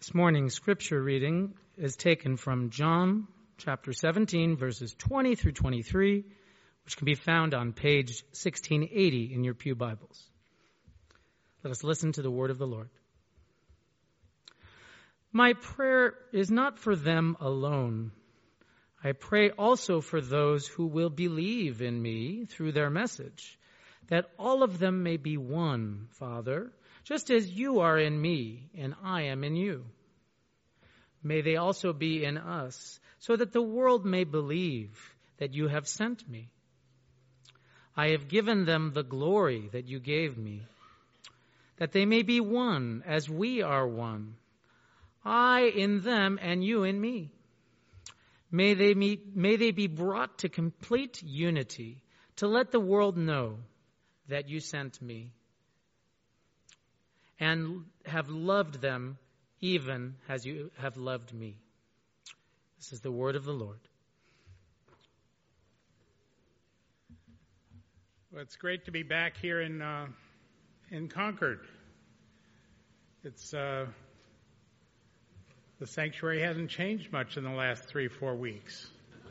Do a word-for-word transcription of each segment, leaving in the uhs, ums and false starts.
This morning's scripture reading is taken from John chapter seventeen, verses twenty through twenty-three, which can be found on page sixteen eighty in your pew Bibles. Let us listen to the word of the Lord. My prayer is not for them alone. I pray also for those who will believe in me through their message, that all of them may be one, Father, just as you are in me and I am in you. May they also be in us, so that the world may believe that you have sent me. I have given them the glory that you gave me, that they may be one as we are one, I in them and you in me. May they meet, may they be brought to complete unity, to let the world know that you sent me, and have loved them even as you have loved me. This is the word of the Lord. Well, it's great to be back here in uh, in Concord. It's uh, the sanctuary hasn't changed much in the last three, four weeks.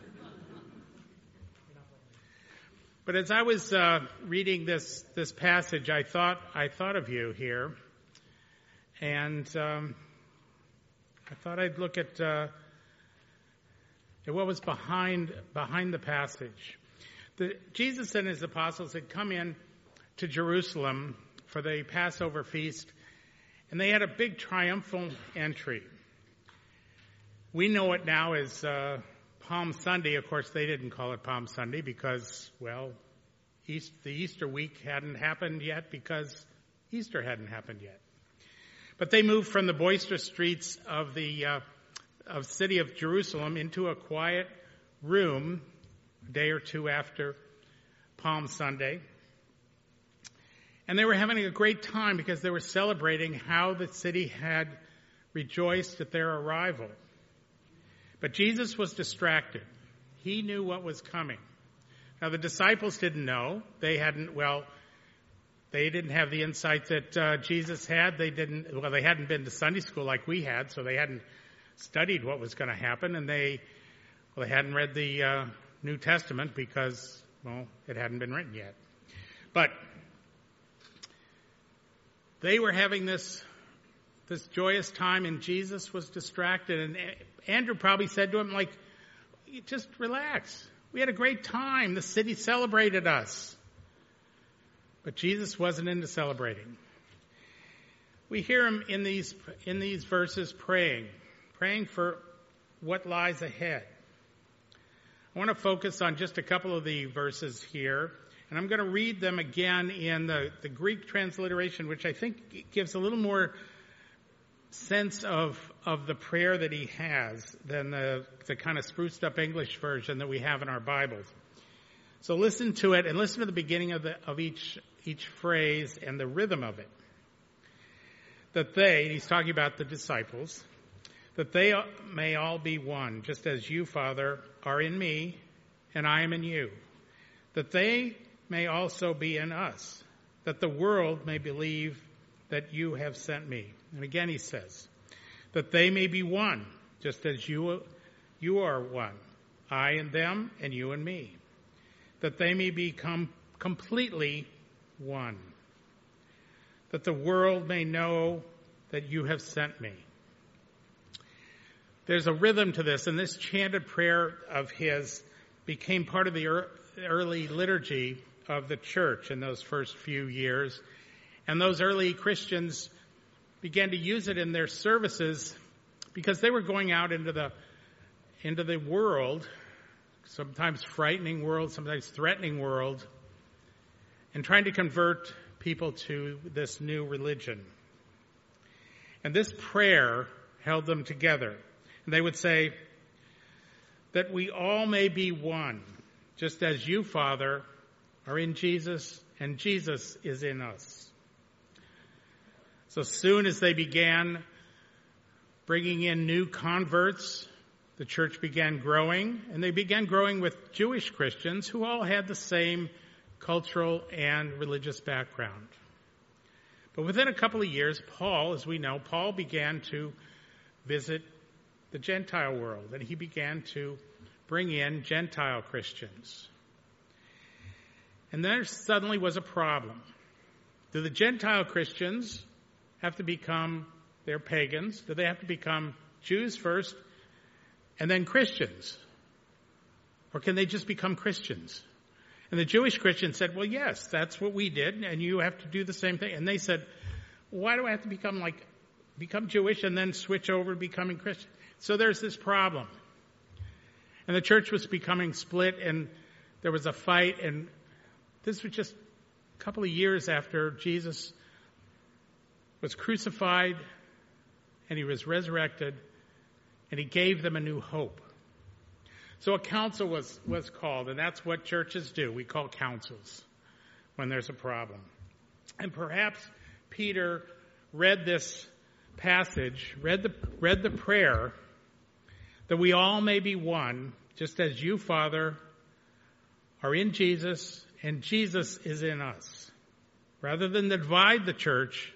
But as I was uh, reading this this passage, I thought I thought of you here. And um, I thought I'd look at, uh, at what was behind behind the passage. The, Jesus and his apostles had come in to Jerusalem for the Passover feast, and they had a big triumphal entry. We know it now as uh, Palm Sunday. Of course, they didn't call it Palm Sunday because, well, East, the Easter week hadn't happened yet because Easter hadn't happened yet. But they moved from the boisterous streets of the uh, of city of Jerusalem into a quiet room a day or two after Palm Sunday. And they were having a great time because they were celebrating how the city had rejoiced at their arrival. But Jesus was distracted. He knew what was coming. Now, the disciples didn't know. They hadn't, well... They didn't have the insight that uh, Jesus had. They didn't, well, they hadn't been to Sunday school like we had, so they hadn't studied what was going to happen, and they, well, they hadn't read the uh, New Testament because, well, it hadn't been written yet. But they were having this this joyous time, and Jesus was distracted, and Andrew probably said to him, like, just relax. We had a great time. The city celebrated us. But Jesus wasn't into celebrating. We hear him in these in these verses praying, praying for what lies ahead. I want to focus on just a couple of the verses here, and I'm going to read them again in the, the Greek transliteration, which I think gives a little more sense of of the prayer that he has than the, the kind of spruced up English version that we have in our Bibles. So listen to it and listen to the beginning of the of each each phrase and the rhythm of it. That they, he's talking about the disciples, that they may all be one, just as you, Father, are in me and I am in you. That they may also be in us, that the world may believe that you have sent me. And again he says, that they may be one, just as you you are one, I and them and you and me. That they may become completely one, that the world may know that you have sent me. There's a rhythm to this, and this chanted prayer of his became part of the early liturgy of the church in those first few years, and those early Christians began to use it in their services because they were going out into the into the world, sometimes frightening world, sometimes threatening world, and trying to convert people to this new religion. And this prayer held them together. And they would say, that we all may be one, just as you, Father, are in Jesus, and Jesus is in us. So soon as they began bringing in new converts, the church began growing, and they began growing with Jewish Christians who all had the same cultural and religious background. But within a couple of years, Paul, as we know, Paul began to visit the Gentile world, and he began to bring in Gentile Christians. And there suddenly was a problem. Do the Gentile Christians have to become, they're pagans, do they have to become Jews first and then Christians? Or can they just become Christians? And the Jewish Christians said, well, yes, that's what we did, and you have to do the same thing. And they said, why do I have to become like, become Jewish and then switch over to becoming Christian? So there's this problem. And the church was becoming split, and there was a fight, and this was just a couple of years after Jesus was crucified, and he was resurrected, and he gave them a new hope. So a council was, was called, and that's what churches do. We call councils when there's a problem. And perhaps Peter read this passage, read the, read the prayer, that we all may be one, just as you, Father, are in Jesus, and Jesus is in us. Rather than divide the church,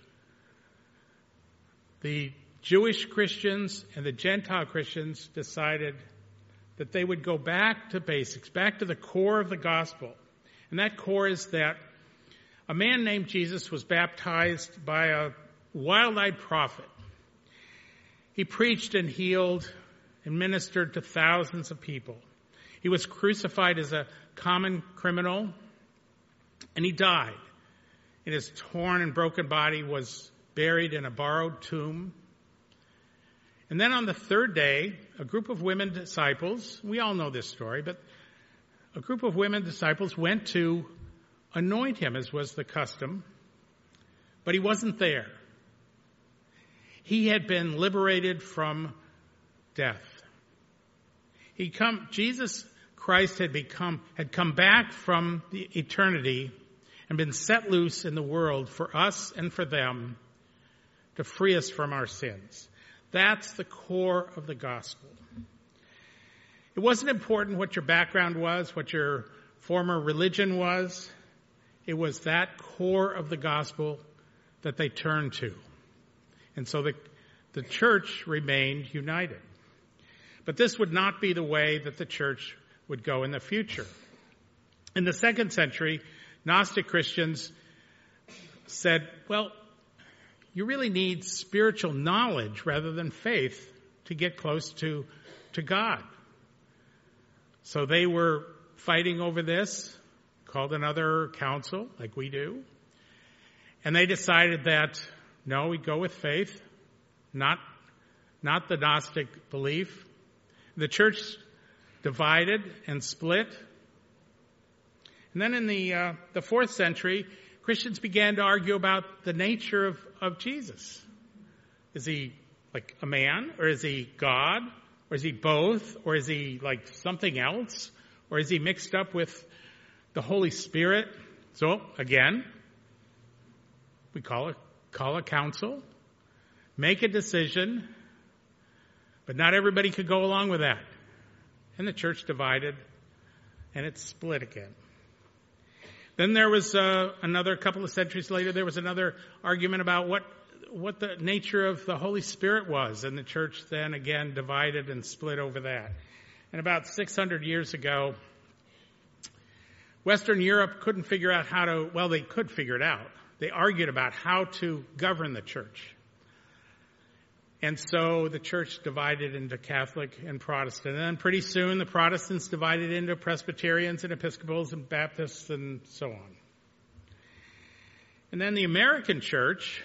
the Jewish Christians and the Gentile Christians decided that they would go back to basics, back to the core of the gospel. And that core is that a man named Jesus was baptized by a wild-eyed prophet. He preached and healed and ministered to thousands of people. He was crucified as a common criminal, and he died. And his torn and broken body was buried in a borrowed tomb. And then on the third day, a group of women disciples, we all know this story, but a group of women disciples went to anoint him, as was the custom, but he wasn't there. He had been liberated from death. He come, Jesus Christ had become, had come back from the eternity and been set loose in the world for us and for them to free us from our sins. That's the core of the gospel. It wasn't important what your background was, what your former religion was. It was that core of the gospel that they turned to. And so the, the church remained united. But this would not be the way that the church would go in the future. In the second century, Gnostic Christians said, well, you really need spiritual knowledge rather than faith to get close to, to God. So they were fighting over this, called another council, like we do. And they decided that, no, we'd go with faith, not, not the Gnostic belief. The church divided and split. And then in the uh, the fourth century, Christians began to argue about the nature of, of Jesus. Is he like a man, or is he God, or is he both, or is he like something else, or is he mixed up with the Holy Spirit? So again, we call it call a council, make a decision, but not everybody could go along with that. And the church divided, and it split again. Then there was uh, another couple of centuries later, there was another argument about what what the nature of the Holy Spirit was, and the church then again divided and split over that. And about six hundred years ago, Western Europe couldn't figure out how to, well, they could figure it out. They argued about how to govern the church. And so the church divided into Catholic and Protestant. And then pretty soon the Protestants divided into Presbyterians and Episcopals and Baptists and so on. And then the American church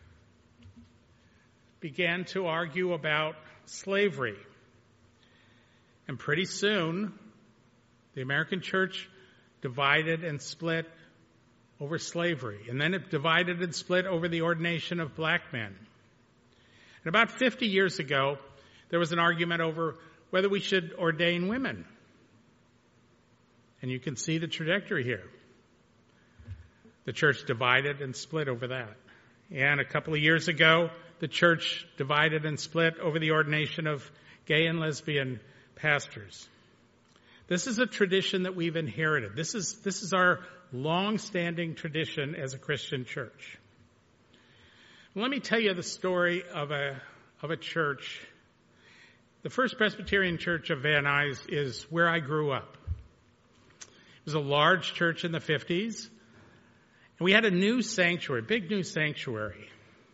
began to argue about slavery. And pretty soon the American church divided and split over slavery. And then it divided and split over the ordination of black men. And about fifty years ago, there was an argument over whether we should ordain women. And you can see the trajectory here. The church divided and split over that. And a couple of years ago, the church divided and split over the ordination of gay and lesbian pastors. This is a tradition that we've inherited. This is, this is our long-standing tradition as a Christian church. Let me tell you the story of a of a church. The First Presbyterian Church of Van Nuys is where I grew up. It was a large church in the fifties. And we had a new sanctuary, big new sanctuary.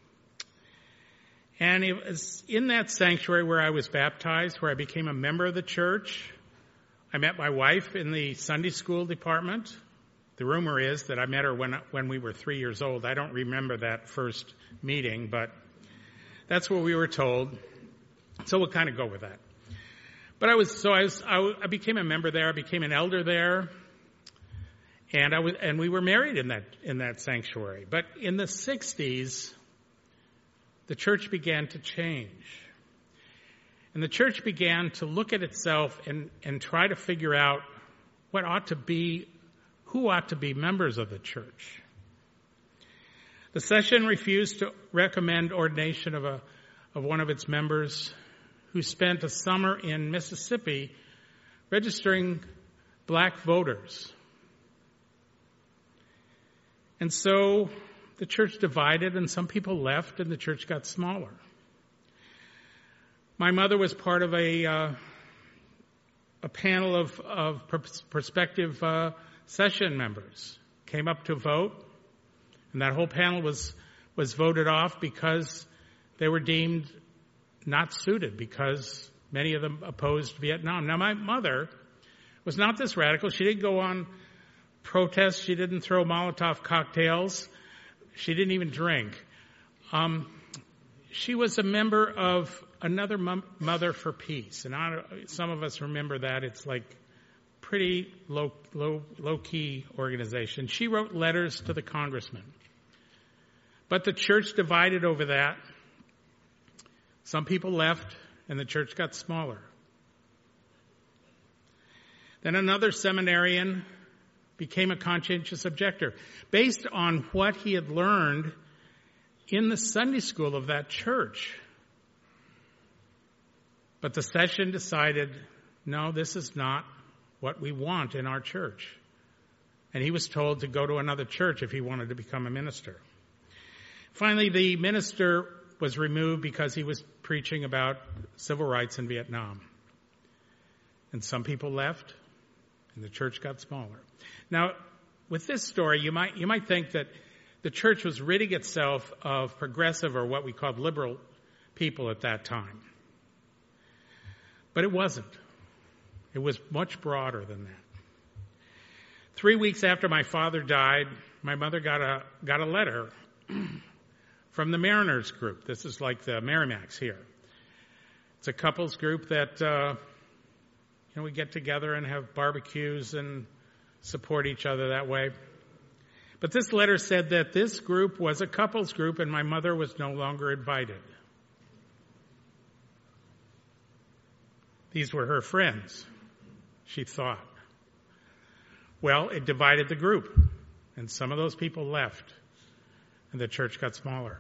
And it was in that sanctuary where I was baptized, where I became a member of the church. I met my wife in the Sunday school department. The rumor is that I met her when when we were three years old. I don't remember that first meeting, but that's what we were told. So we'll kind of go with that. But I was so I was I, I became a member there. I became an elder there, and I was and we were married in that in that sanctuary. But in the sixties, the church began to change, and the church began to look at itself and and try to figure out what ought to be. Who ought to be members of the church? The session refused to recommend ordination of a of one of its members who spent a summer in Mississippi registering black voters. And so the church divided and some people left and the church got smaller. My mother was part of a uh, a panel of, of prospective uh session members, came up to vote, and that whole panel was was voted off because they were deemed not suited, because many of them opposed Vietnam. Now, my mother was not this radical. She didn't go on protests. She didn't throw Molotov cocktails. She didn't even drink. Um, she was a member of another Mother for Peace, and I, some of us remember that. It's like pretty low, low, low-key organization. She wrote letters to the congressman. But the church divided over that. Some people left, and the church got smaller. Then another seminarian became a conscientious objector based on what he had learned in the Sunday school of that church. But the session decided, no, this is not what we want in our church. And he was told to go to another church if he wanted to become a minister. Finally, the minister was removed because he was preaching about civil rights in Vietnam. And some people left, and the church got smaller. Now, with this story, you might you might think that the church was ridding itself of progressive, or what we called liberal, people at that time. But it wasn't. It was much broader than that. Three weeks after my father died, my mother got a got a letter from the Mariners group. This is like the Merrimacs here. It's a couples group that uh, you know we get together and have barbecues and support each other that way. But this letter said that this group was a couples group and my mother was no longer invited. These were her friends, she thought. Well, it divided the group, and some of those people left, and the church got smaller.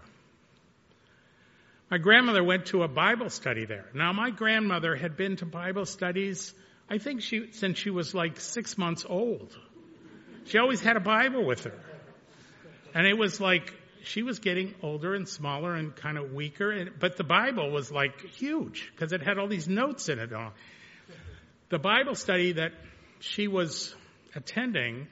My grandmother went to a Bible study there. Now, my grandmother had been to Bible studies, I think she since she was like six months old. She always had a Bible with her. And it was like she was getting older and smaller and kind of weaker, and, but the Bible was like huge because it had all these notes in it. All. The Bible study that she was attending,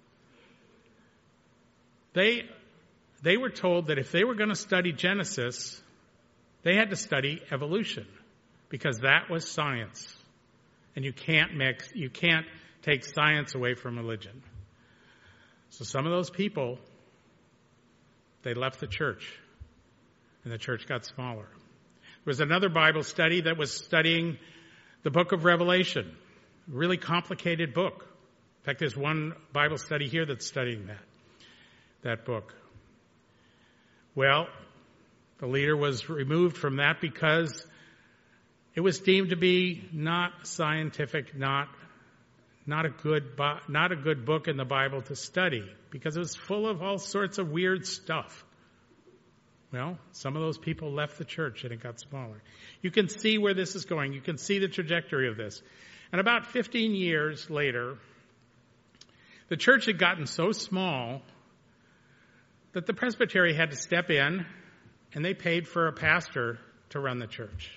they they were told that if they were going to study Genesis, they had to study evolution because that was science, and you can't mix, you can't take science away from religion. So some of those people, they left the church, and the church got smaller. There was another Bible study that was studying the book of Revelation, a really complicated book. In fact, there's one Bible study here that's studying that, that book. Well, the leader was removed from that because it was deemed to be not scientific, not not a good not a good book in the Bible to study because it was full of all sorts of weird stuff. Well, some of those people left the church and it got smaller. You can see where this is going. You can see the trajectory of this. And about fifteen years later, the church had gotten so small that the presbytery had to step in, and they paid for a pastor to run the church.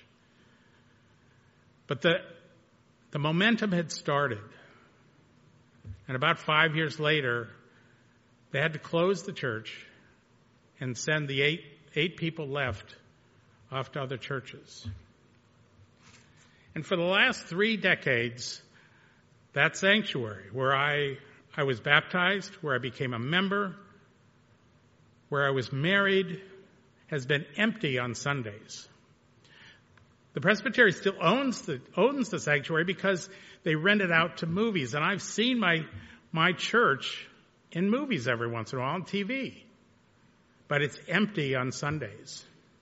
But the, the momentum had started. And about five years later, they had to close the church and send the eight, eight people left off to other churches. And for the last three decades, that sanctuary where I, I was baptized, where I became a member, where I was married, has been empty on Sundays. The presbytery still owns the owns the sanctuary because they rent it out to movies. And I've seen my my church in movies every once in a while on T V. But it's empty on Sundays.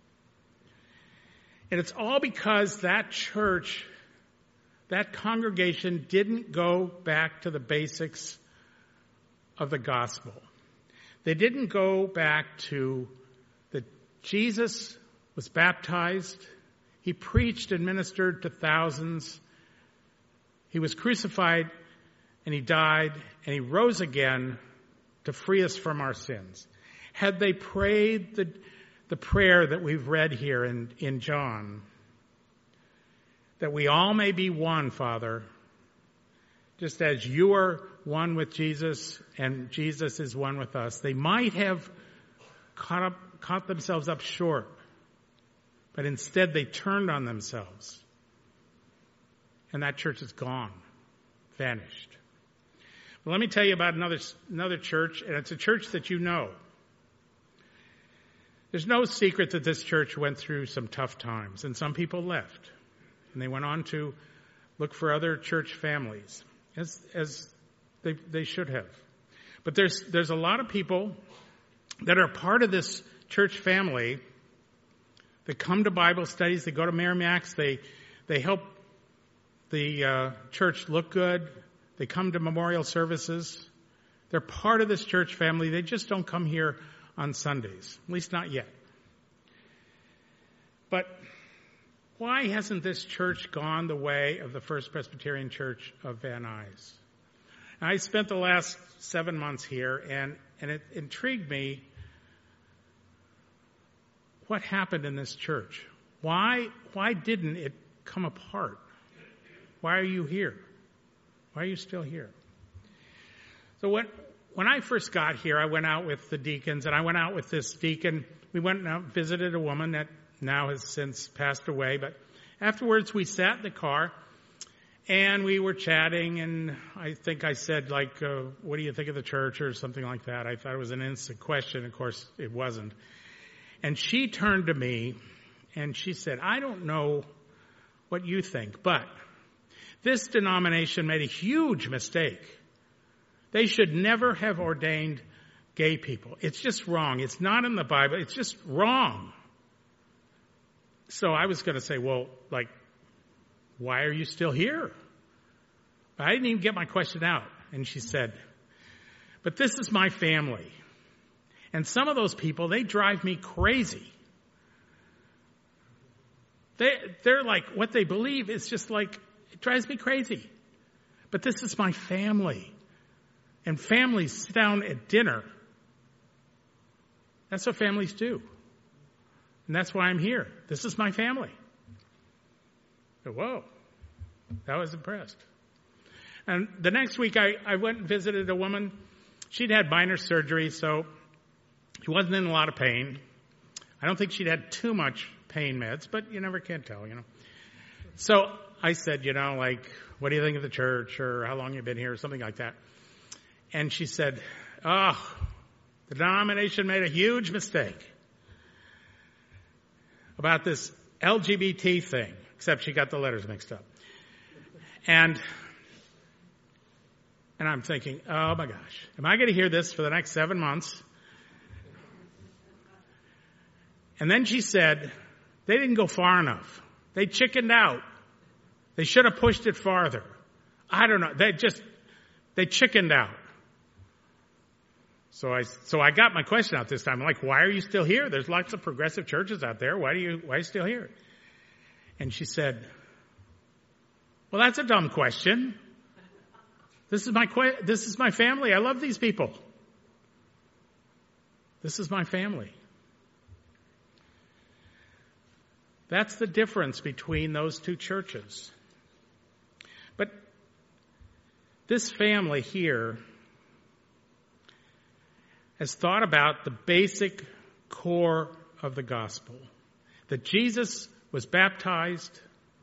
And it's all because that church, that congregation didn't go back to the basics of the gospel. They didn't go back to that Jesus was baptized. He preached and ministered to thousands. He was crucified and he died and he rose again to free us from our sins. Had they prayed the, the prayer that we've read here in, in John, that we all may be one, Father, just as you are one with Jesus and Jesus is one with us, they might have caught up, caught themselves up short. But instead, they turned on themselves. And that church is gone, vanished. But let me tell you about another, another church, and it's a church that you know. There's no secret that this church went through some tough times, and some people left. And they went on to look for other church families, as, as they, they should have. But there's, there's a lot of people that are part of this church family. They come to Bible studies. They go to Merrimack's. They they help the uh, church look good. They come to memorial services. They're part of this church family. They just don't come here on Sundays, at least not yet. But why hasn't this church gone the way of the First Presbyterian Church of Van Nuys? I spent the last seven months here, and, and it intrigued me. What happened in this church? Why, why didn't it come apart? Why are you here? Why are you still here? So when, when I first got here, I went out with the deacons, and I went out with this deacon. We went and visited a woman that now has since passed away. But afterwards, we sat in the car, and we were chatting, and I think I said, like, uh, what do you think of the church, or something like that. I thought it was an innocent question. Of course, it wasn't. And she turned to me and she said, I don't know what you think, but this denomination made a huge mistake. They should never have ordained gay people. It's just wrong. It's not in the Bible. It's just wrong. So I was going to say, well, like, why are you still here? But I didn't even get my question out. And she said, but this is my family. And some of those people, they drive me crazy. They, they're like, what they believe is just like, it drives me crazy. But this is my family. And families sit down at dinner. That's what families do. And that's why I'm here. This is my family. So, whoa, I was impressed. And the next week, I, I went and visited a woman. She'd had minor surgery, so she wasn't in a lot of pain. I don't think she'd had too much pain meds, but you never can tell, you know. So I said, you know, like, what do you think of the church, or how long you've been here, or something like that. And she said, oh, the denomination made a huge mistake about this L G B T thing, except she got the letters mixed up. And and I'm thinking, oh my gosh, am I going to hear this for the next seven months? And then she said, they didn't go far enough. They chickened out. They should have pushed it farther. I don't know. They just, they chickened out. So I, so I got my question out this time. I'm like, why are you still here? There's lots of progressive churches out there. Why do you, why are you still here? And she said, well, that's a dumb question. This is my, que- this is my family. I love these people. This is my family. That's the difference between those two churches. But this family here has thought about the basic core of the gospel. That Jesus was baptized,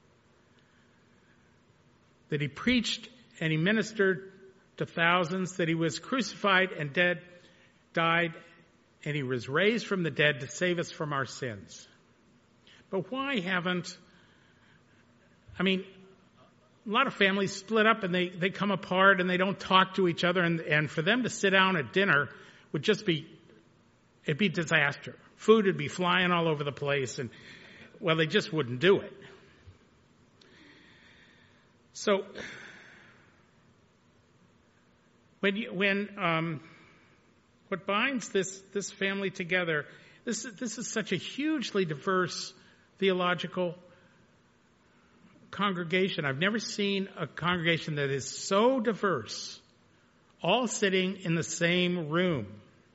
that he preached and he ministered to thousands, that he was crucified and dead, died, and he was raised from the dead to save us from our sins. But why haven't, I mean, a lot of families split up and they, they come apart and they don't talk to each other, and, and for them to sit down at dinner would just be, it'd be disaster. Food would be flying all over the place, and, well, they just wouldn't do it. So, when you, when um, what binds this this family together, this this is such a hugely diverse theological congregation. I've never seen a congregation that is so diverse, all sitting in the same room.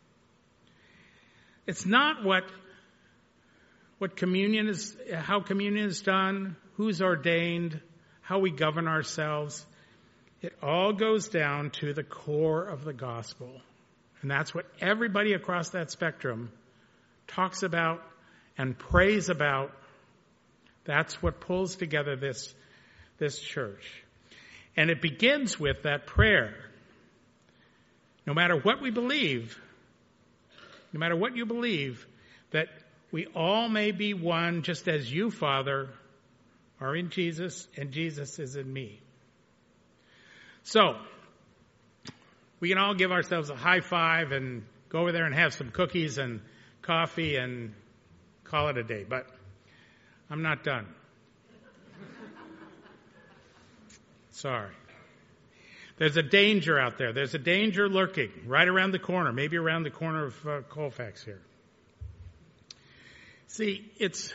It's not what what communion is, how communion is done, who's ordained, how we govern ourselves. It all goes down to the core of the gospel. And that's what everybody across that spectrum talks about and prays about. That's what pulls together this, this church. And it begins with that prayer. No matter what we believe, no matter what you believe, that we all may be one, just as you, Father, are in Jesus and Jesus is in me. So, we can all give ourselves a high five and go over there and have some cookies and coffee and call it a day. But I'm not done. Sorry. There's a danger out there. There's a danger lurking right around the corner, maybe around the corner of uh, Colfax here. See, it's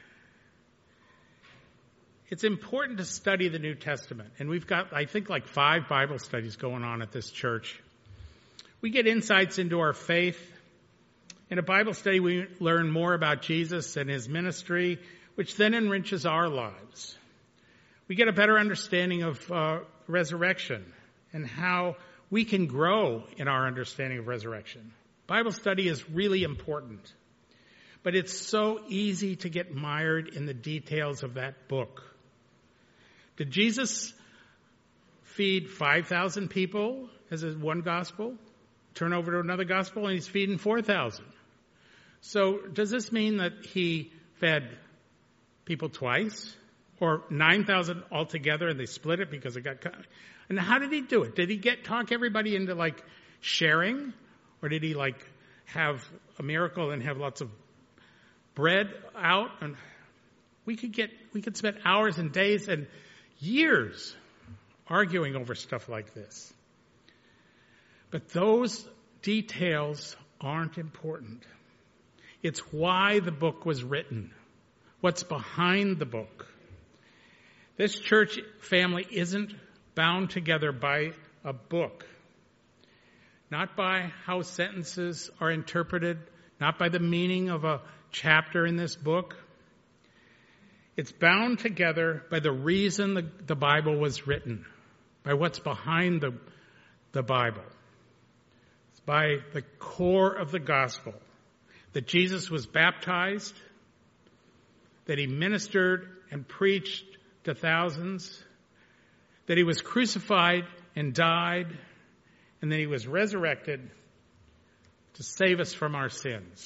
it's important to study the New Testament. And we've got, I think, like five Bible studies going on at this church. We get insights into our faith. In a Bible study, we learn more about Jesus and his ministry, which then enriches our lives. We get a better understanding of uh, resurrection and how we can grow in our understanding of resurrection. Bible study is really important. But it's so easy to get mired in the details of that book. Did Jesus feed five thousand people as one gospel? Turn over to another gospel and he's feeding four thousand. So does this mean that he fed people twice? Or nine thousand altogether and they split it because it got cut? And how did he do it? Did he get talk everybody into like sharing? Or did he like have a miracle and have lots of bread out? And we could get, we could spend hours and days and years arguing over stuff like this. But those details aren't important. It's why the book was written. What's behind the book. This church family isn't bound together by a book. Not by how sentences are interpreted, not by the meaning of a chapter in this book. It's bound together by the reason the, the Bible was written, by what's behind the, the Bible. It's by the core of the gospel, that Jesus was baptized, that he ministered and preached to thousands, that he was crucified and died, and then he was resurrected to save us from our sins.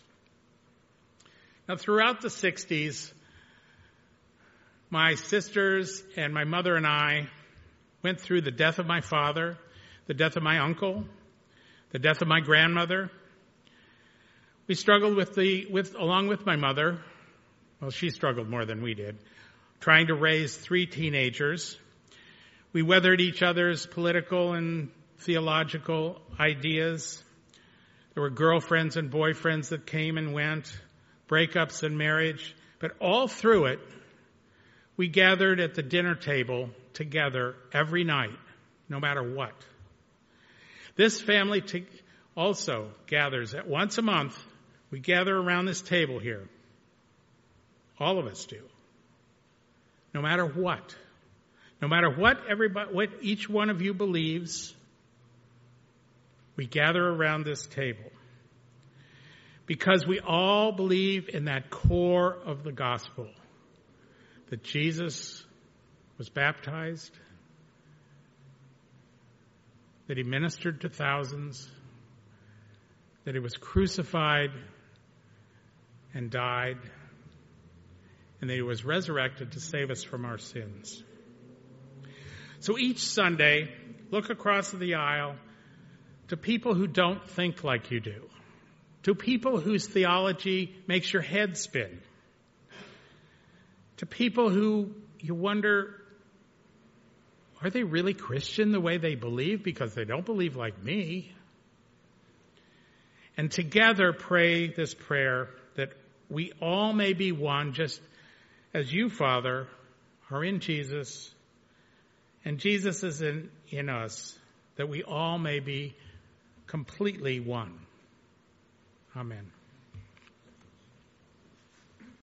Now, throughout the sixties, my sisters and my mother and I went through the death of my father, the death of my uncle, the death of my grandmother. We struggled with the, with, along with my mother, well, she struggled more than we did, trying to raise three teenagers. We weathered each other's political and theological ideas. There were girlfriends and boyfriends that came and went, breakups and marriage. But all through it, we gathered at the dinner table together every night, no matter what. This family t- also gathers at once a month. We gather around this table here. All of us do. No matter what. No matter what everybody, what each one of you believes, we gather around this table because we all believe in that core of the gospel, that Jesus was baptized, that he ministered to thousands, that he was crucified and died, and that he was resurrected to save us from our sins. So each Sunday, look across the aisle to people who don't think like you do, to people whose theology makes your head spin, to people who you wonder, are they really Christian the way they believe? Because they don't believe like me. And together pray this prayer that we all may be one, just as you, Father, are in Jesus, and Jesus is in, in us, that we all may be completely one. Amen.